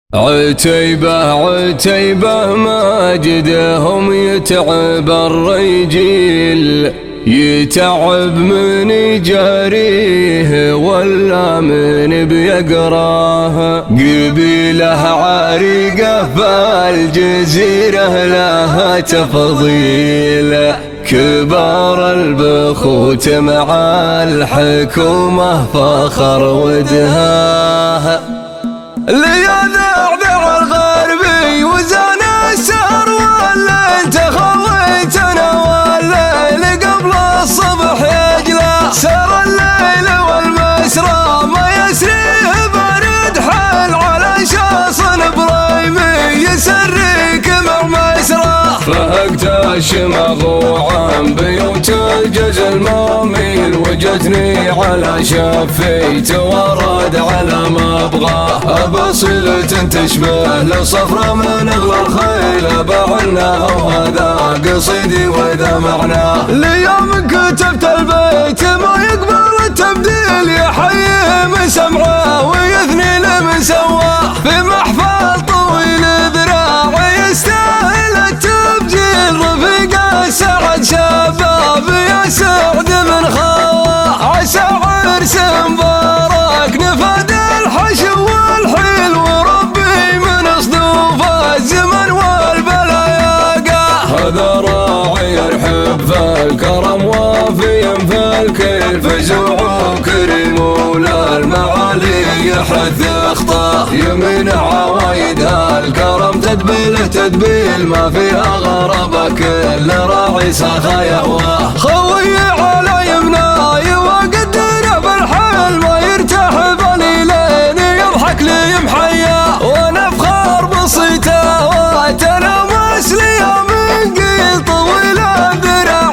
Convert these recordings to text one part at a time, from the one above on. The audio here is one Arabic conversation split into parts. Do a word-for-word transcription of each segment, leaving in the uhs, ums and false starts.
عتيبة عتيبة ماجدهم يتعب الرجيل، يتعب من يجاريه ولا من بيقراه. قبيله عريقة فالجزيرة لها تفضيل، كبار البخوت مع الحكومة فخر ودهاه. ليذعذع الغربي وزان السهر والليل، تخويتنا والليل قبل الصبح يجلى. سر الليل والمسرى ما يسريه برد حال، على شاص ابراهيمي يسريك مع مسرى. فهقت الشمغ وعن بيوت الجز الماميل، وجتني على شفيت ورد على ما ابغاه. بصيلة تشبه لصفرة من اغلى الخيل، باعناها وهذا قصيدي واذا معناه. ليوم كتبت البيت ما يقبل التبديل، يحييه من سمعه ويثني لمن سواه. في محفل طويل ذراع يستاهل التبجيل، رفيق السعد شباب يا سعد من خواه. عسى عرس مبارك نفد الحشو والحيل، وربي من صدوف الزمن والبلايا قاه. هذا راعي يرحب في الكرم وافي في الكيل، فزوع كريم ولا المعالي يحث اخطاه. يمين عوايدها الكرم تدبيله تدبيل، ما فيها غرابة كل راعي ساخا يهواه. خوي على يمناي وقدره بالحال، ما يرتاح بليلين يضحك لي محيا. وانا بخار بسيطه وتلمس لي من قيل، طويل الذراع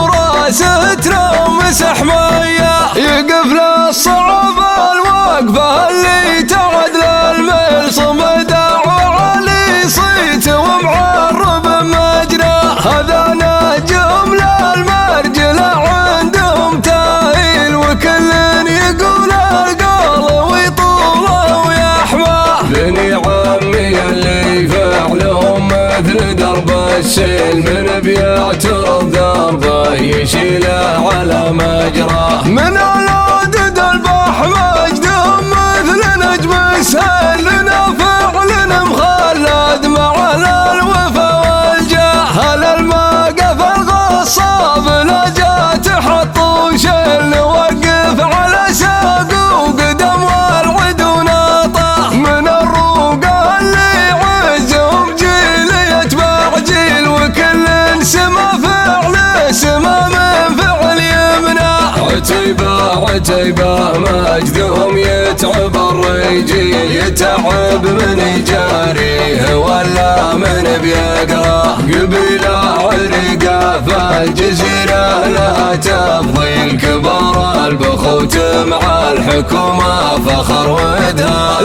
وراسه ترمس حمايه. يقف له الصعب الوقفه اللي تعد للميل، صمده وعلي صيت ومعرب مجرى. هذا نجم للمرجله عندهم تاهيل، وكل يقول القول ويطوله ويحماه. بني عمي اللي فعلهم مثل درب السيل، من بيعترض دربه يشيله على مجراه. من العدد البح مجدهم مثل نجم السيل، لنا فعل مخلد مع الوفا والجاه. هل الموقف الغصاب لا تحط وشيل، نوقف على ساق وقدم والعد وناطه. من الروقه اللي عزهم جيل يتبع جيل، وكل سما فعله سما من فعل يمناه. عتيبة عتيبة مجدهم يتعب الرجيل، يتعب من يجاريه ولا من بيقراه. قبيلة عريقة فالجزيرة لها تفضيل، كبار البخوت مع الحكومة فخر ودها.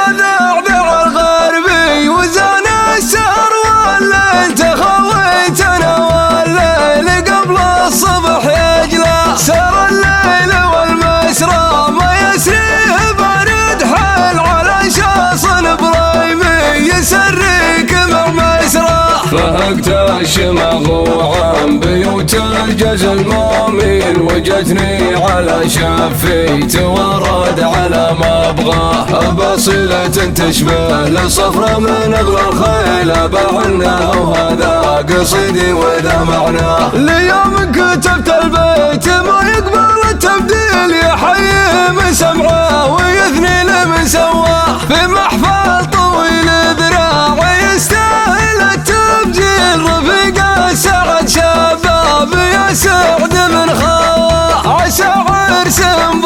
ليذعذع الغربي وزان السهر والليل، تخويتنا والليل قبل الصبح يجلى. سر الليل والمسرى ما يسريه برد حال، على شاص ابراهيمي يسريك مع مسرى. فهقت الشمغ وعن بيوت الجز الماميل، وجتني على شفيت ورد على ما ابغاه. بصيلة تشبه لصفرة من اغلى الخيل، باعناها وهذا قصيدي واذا معناه. ليوم كتبت البيت ما يقبل التبديل، يحييه من سمعه ويثني لمن سواه. في محفل طويل ذراع يستاهل التبجيل، رفيق السعد شباب يا سعد من خواه. عسى عرس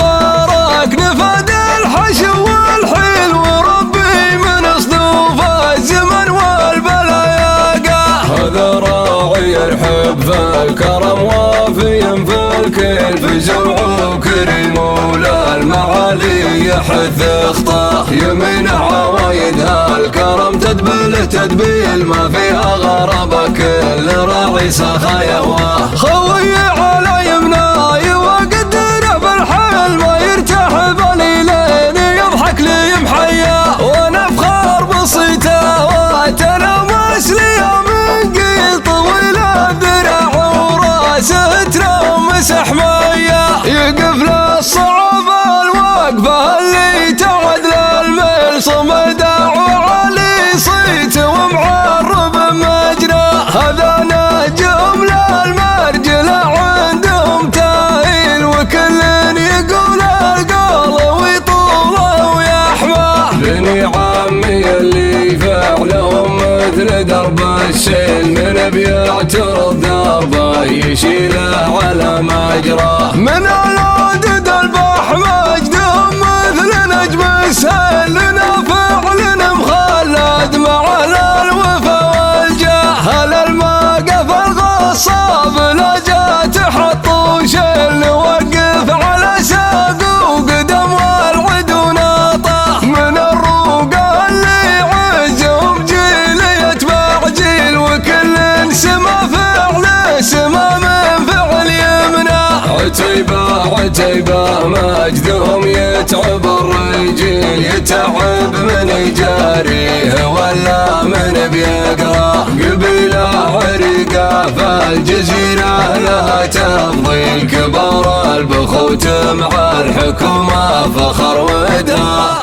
مبارك نفد الحشو والحيل، وربي من صدوف الزمن والبلايا قاه. هذا راعي يرحب في الكرم وافي في الكيل، فزوع كريم ولا المعالي يحث اخطاه. يمين عوايدها الكرم تدبيله تدبيل، ما فيها غرابة كل راعي ساخا يهواه. خوي على يمناي وقدره بالحال، ما يرتاح بليلين يضحك لي محيا. وانا بخار بصير عمي اللي فعلهم مثل درب السيل، من بيعترض دربه يشيله على مجراه. من العدد البح مجدهم مثل نجم السيل، لنا فعل مخلد مع الوفا والجاه. هل الموقف الغصاب لا جا تحط وشيل، نوقف على ساق وقدم والعد وناطه. من الروقه اللي عزهم جيل يتبع جيل، وكل سما فعله سما من فعل يمنى. عتيبة عتيبة مجدهم يتعب الرجيل، يتعب من يجاريه ولا من بيقراه. قبيلة عريقة فالجزيرة لها تفضيل، كبار البخوت مع الحكومة فخر ودها.